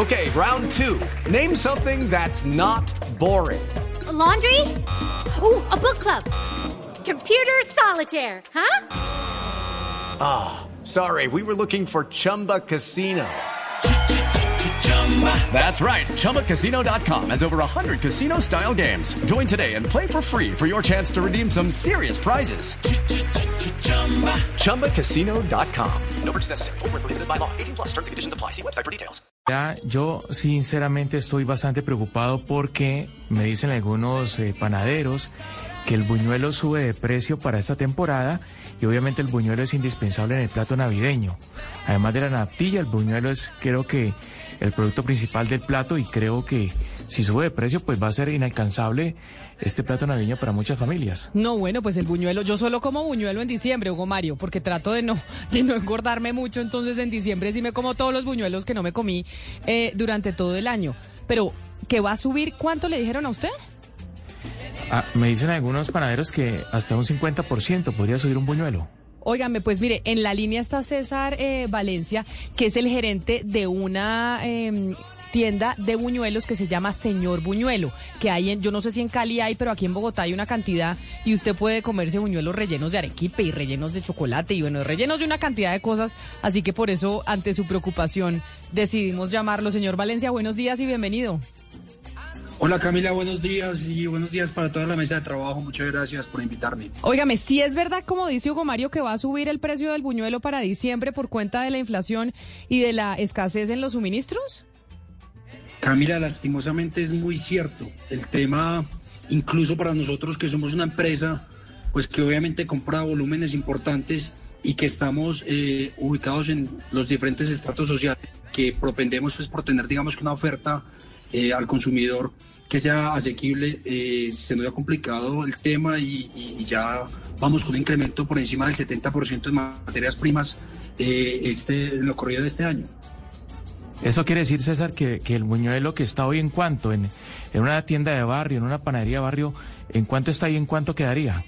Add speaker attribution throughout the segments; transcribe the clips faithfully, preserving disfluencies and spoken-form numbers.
Speaker 1: Okay, round two. Name something that's not boring.
Speaker 2: A laundry? Ooh, a book club. Computer solitaire, huh?
Speaker 1: Ah, oh, sorry, we were looking for Chumba Casino. That's right, Chumba Casino dot com has over one hundred casino-style games. Join today and play for free for your chance to redeem some serious prizes. Chumba Casino dot com. No purchase necessary. Void where prohibited by law. eighteen plus terms and conditions apply. See website for details.
Speaker 3: Ya, yo sinceramente estoy bastante preocupado porque me dicen algunos eh, panaderos que el buñuelo sube de precio para esta temporada y obviamente el buñuelo es indispensable en el plato navideño. Además de la natilla, el buñuelo es, creo que, el producto principal del plato y creo que si sube de precio pues va a ser inalcanzable este plato navideño para muchas familias.
Speaker 4: No, bueno, pues el buñuelo, yo solo como buñuelo en diciembre, Hugo Mario, porque trato de no de no engordarme mucho, entonces en diciembre sí me como todos los buñuelos que no me comí eh, durante todo el año. Pero, ¿qué va a subir? ¿Cuánto le dijeron a usted?
Speaker 3: Ah, me dicen algunos panaderos que hasta un cincuenta por ciento podría subir un buñuelo.
Speaker 4: Óigame, pues mire, en la línea está César eh, Valencia, que es el gerente de una eh, tienda de buñuelos que se llama Señor Buñuelo, que hay en, yo no sé si en Cali hay, pero aquí en Bogotá hay una cantidad y usted puede comerse buñuelos rellenos de arequipe y rellenos de chocolate y bueno, rellenos de una cantidad de cosas, así que por eso, ante su preocupación, decidimos llamarlo. Señor Valencia, buenos días y bienvenido.
Speaker 5: Hola Camila, buenos días y buenos días para toda la mesa de trabajo. Muchas gracias por invitarme.
Speaker 4: Óigame, ¿sí es verdad, como dice Hugo Mario, que va a subir el precio del buñuelo para diciembre por cuenta de la inflación y de la escasez en los suministros?
Speaker 5: Camila, lastimosamente es muy cierto. El tema, incluso para nosotros que somos una empresa, pues que obviamente compra volúmenes importantes y que estamos eh, ubicados en los diferentes estratos sociales, que propendemos pues por tener, digamos, que una oferta eh, al consumidor que sea asequible, eh, se nos ha complicado el tema y, y ya vamos con un incremento por encima del setenta por ciento en materias primas eh, este, en lo corrido de este año.
Speaker 3: Eso quiere decir, César, que, que el buñuelo que está hoy en cuánto, en, en una tienda de barrio, en una panadería de barrio, ¿en cuánto está y en cuánto quedaría?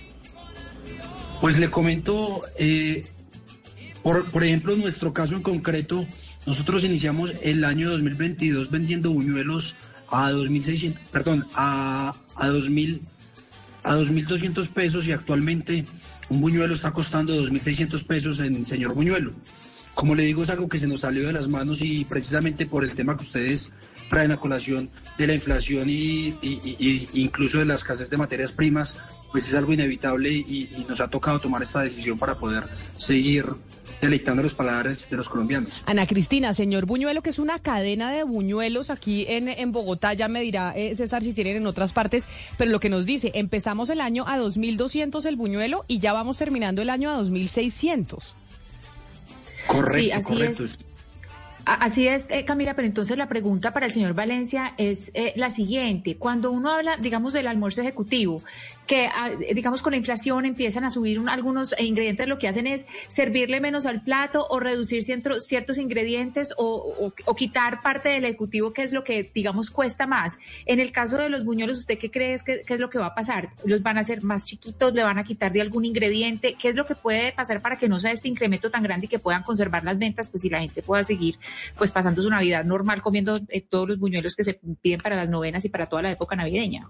Speaker 5: Pues le comento, eh, por, por ejemplo, en nuestro caso en concreto, nosotros iniciamos el año dos mil veintidós vendiendo buñuelos a dos mil seiscientos, perdón, a, a dos mil a dos mil doscientos pesos y actualmente un buñuelo está costando dos mil seiscientos pesos en Señor Buñuelo. Como le digo, es algo que se nos salió de las manos y precisamente por el tema que ustedes traen a colación de la inflación y, y, y, y incluso de la escasez de materias primas, pues es algo inevitable y, y nos ha tocado tomar esta decisión para poder seguir deleitando los paladares de los colombianos.
Speaker 4: Ana Cristina, Señor Buñuelo, que es una cadena de buñuelos aquí en, en Bogotá, ya me dirá eh, César si tienen en otras partes, pero lo que nos dice, empezamos el año a dos mil doscientos el buñuelo y ya vamos terminando el año a dos mil seiscientos.
Speaker 5: Correcto,
Speaker 6: sí, así
Speaker 5: correcto.
Speaker 6: es. Así es, eh, Camila, pero entonces la pregunta para el señor Valencia es eh, la siguiente. Cuando uno habla, digamos, del almuerzo ejecutivo, que, ah, digamos, con la inflación empiezan a subir un, algunos ingredientes, lo que hacen es servirle menos al plato o reducir ciento, ciertos ingredientes o, o, o quitar parte del ejecutivo, que es lo que, digamos, cuesta más. En el caso de los buñuelos, ¿usted qué cree que, que es lo que va a pasar? ¿Los van a hacer más chiquitos? ¿Le van a quitar de algún ingrediente? ¿Qué es lo que puede pasar para que no sea este incremento tan grande y que puedan conservar las ventas, pues, y la gente pueda seguir pues pasando su Navidad normal comiendo eh, todos los buñuelos que se piden para las novenas y para toda la época navideña?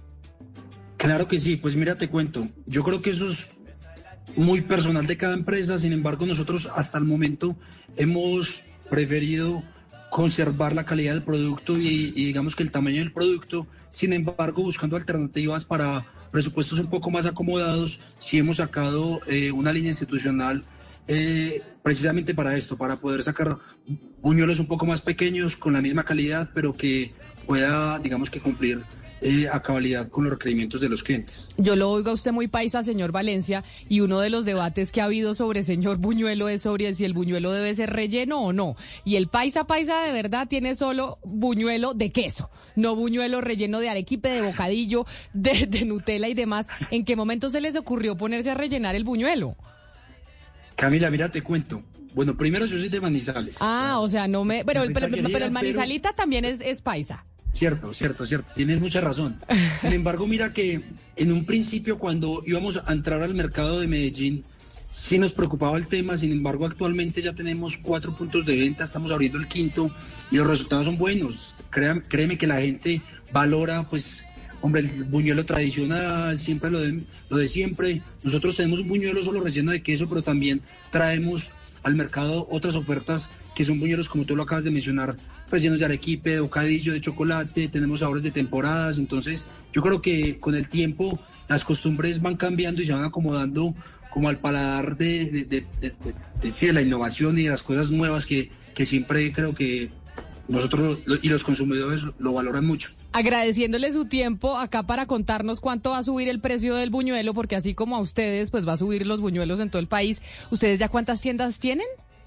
Speaker 5: Claro que sí, pues mira, te cuento, yo creo que eso es muy personal de cada empresa, sin embargo nosotros hasta el momento hemos preferido conservar la calidad del producto y, y digamos que el tamaño del producto, sin embargo buscando alternativas para presupuestos un poco más acomodados, sí hemos sacado eh, una línea institucional Eh, precisamente para esto, para poder sacar buñuelos un poco más pequeños con la misma calidad, pero que pueda, digamos que cumplir eh, a cabalidad con los requerimientos de los clientes.
Speaker 4: Yo lo oigo a usted muy paisa, señor Valencia, y uno de los debates que ha habido sobre señor Buñuelo es sobre si el buñuelo debe ser relleno o no. Y el paisa paisa de verdad tiene solo buñuelo de queso, no buñuelo relleno de arequipe, de bocadillo, de, de Nutella y demás. ¿En qué momento se les ocurrió ponerse a rellenar el buñuelo?
Speaker 5: Camila, mira, te cuento. Bueno, primero yo soy de Manizales.
Speaker 4: Ah, o sea, no me... Pero, el, pero,
Speaker 5: querida,
Speaker 4: pero el Manizalita pero... también es, es paisa.
Speaker 5: Cierto, cierto, cierto. Tienes mucha razón. Sin embargo, mira que en un principio cuando íbamos a entrar al mercado de Medellín, sí nos preocupaba el tema, sin embargo actualmente ya tenemos cuatro puntos de venta, estamos abriendo el quinto y los resultados son buenos. Créame, créeme que la gente valora, pues, hombre, el buñuelo tradicional, siempre lo de, lo de siempre. Nosotros tenemos un buñuelo solo relleno de queso, pero también traemos al mercado otras ofertas que son buñuelos, como tú lo acabas de mencionar, rellenos de arequipe, de bocadillo, de chocolate, tenemos sabores de temporadas. Entonces yo creo que con el tiempo las costumbres van cambiando y se van acomodando como al paladar de, de, de, de, de, de, sí, de la innovación y de las cosas nuevas que, que siempre creo que nosotros y los consumidores lo valoran mucho.
Speaker 4: Agradeciéndole su tiempo acá para contarnos cuánto va a subir el precio del buñuelo, porque así como a ustedes, pues va a subir los buñuelos en todo el país. ¿Ustedes ya cuántas tiendas tienen?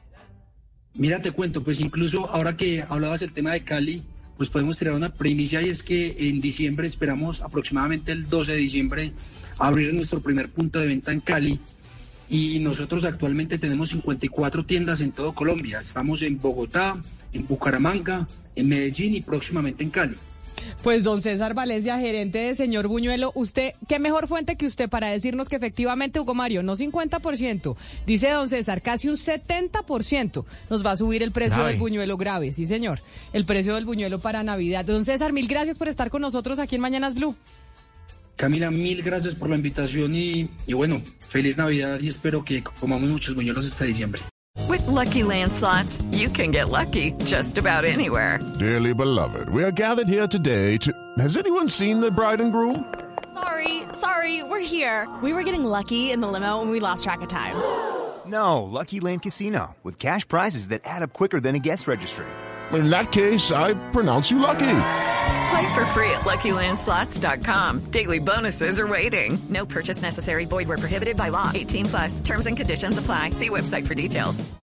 Speaker 5: Mira, te cuento, pues incluso ahora que hablabas del tema de Cali, pues podemos tirar una primicia, y es que en diciembre esperamos, aproximadamente el doce de diciembre, abrir nuestro primer punto de venta en Cali. Y nosotros actualmente tenemos cincuenta y cuatro tiendas en todo Colombia. Estamos en Bogotá, en Bucaramanga, en Medellín y próximamente en Cali.
Speaker 4: Pues don César Valencia, gerente de Señor Buñuelo, usted, ¿qué mejor fuente que usted para decirnos que efectivamente, Hugo Mario, no cincuenta por ciento, dice don César, casi un setenta por ciento nos va a subir el precio grave del buñuelo grave, sí señor, el precio del buñuelo para Navidad. Don César, mil gracias por estar con nosotros aquí en Mañanas Blue.
Speaker 5: Camila, mil gracias por la invitación y, y bueno, feliz Navidad y espero que comamos muchos buñuelos este diciembre.
Speaker 7: With Lucky Land Slots, you can get lucky just about anywhere.
Speaker 8: Dearly beloved, we are gathered here today to... Has anyone seen the bride and groom?
Speaker 9: Sorry, sorry, we're here. We were getting lucky in the limo and we lost track of time.
Speaker 10: No, Lucky Land Casino, with cash prizes that add up quicker than a guest registry.
Speaker 8: In that case, I pronounce you lucky.
Speaker 7: Play for free at Lucky Land Slots dot com. Daily bonuses are waiting. No purchase necessary. Void where prohibited by law. eighteen plus. Terms and conditions apply. See website for details.